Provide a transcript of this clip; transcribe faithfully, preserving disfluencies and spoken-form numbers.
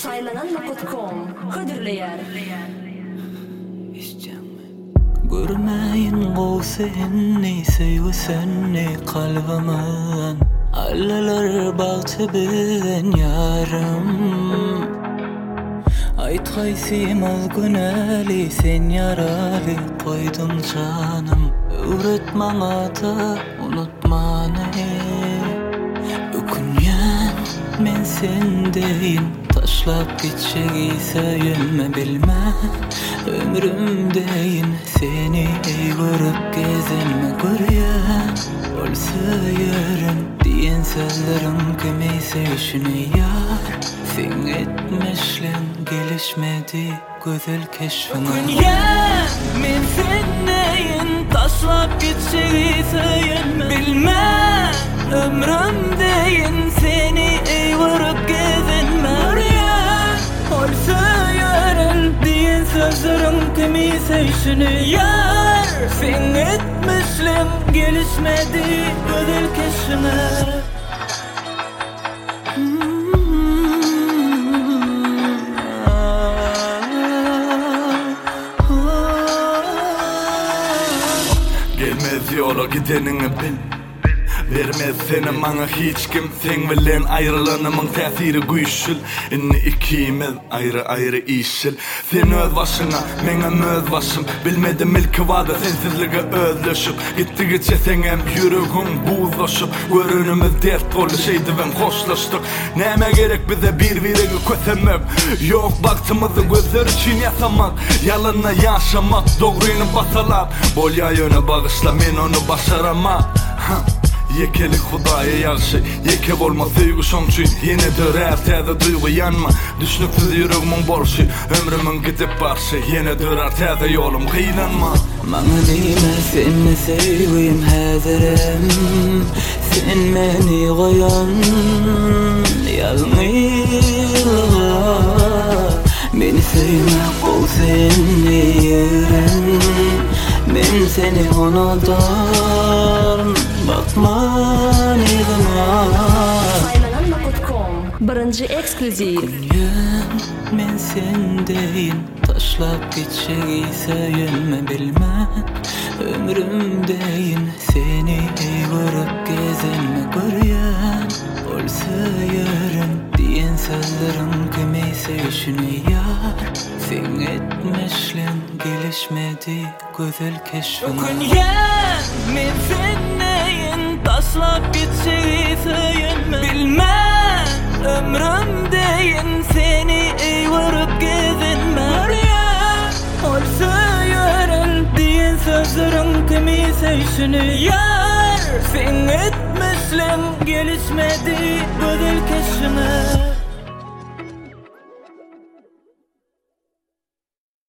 saylanan nokta com hödürleýär. Görmeyin gow seni, sevgi seni kalbimden. Allalar bağçı ben yarım. Ayt qaysim ol güneli, sen yaralı koydun canım. Öğretmana da unutmana. Ökünyen men sendeyim, taşlap geçeceği sayılma bilme. Ömrümdeyim seni görüp gezinme görüyen. Olsa yarın diyen sözlerim kimeyse şunu yar. Sen etmişlen gelişmedi güzel keşfine. Ökünyen men sendeyim, taşlap geçeceği sayılma bilme. Ömrümdeyim seni görüp gezinme görüyen. Olsa yarın diyen sözlerim kimeyse şunu yar. Sen etmişlen gelişmedi güzel keşfine. Gelmez yola gidenini bil. Vermez seni bana hiç kim. Sen bilen ayrılanımın tesiri güýçül. Inni ikimiz ayrı ayrı işil. Sen öz başına, meňem öz başım. Bilmedim ilki wada sensizlige özleşip. Gitti geçe senem yüregim buzlaşıp. Görünümüz dert dolu şeydi ben hoşlaştık. Näme gerek bize bir-birine kösemek. Yok baktığımızı gözler için yasamak. Yalanla yaşamak, doğruyunu basalap. Bolya yöne bağışla, men onu başaramak. Yekelik Hudaya ýagşy, yeke bolma sevgi şonçy. Yine dörer täze duygu yanma. Düşnüksiz yüregimin borçy. Ömrümün gidip barşy. Yine dörer täze ýolum gynanma. Maňa diýme seni sevgim häzirim. Sen meni goýan ýalňyzlyga. Meni sevme gow seni ýeren. Men seni unutarım. Bakman izma. saylanan nokta com birinci ekskluziv. Ökünyen men sendeyim, taşlap geçeceği sayılma bilme. Ömrümdeyim seni görüp gezinme görüyen. Olsa yarın diyen sözlerim kimeyse şunu yar. Sen etmişlen gelişmedi güzel keşfine. Ökünyen men sendeyim, taşlap geçeceği sayılma bilme. Ömrümdeyim seni görüp gezinme görüyen. Olsa yarın diyen sözlerim kimeyse şunu yar. Sen etmişlen gelişmedi güzel keşfine.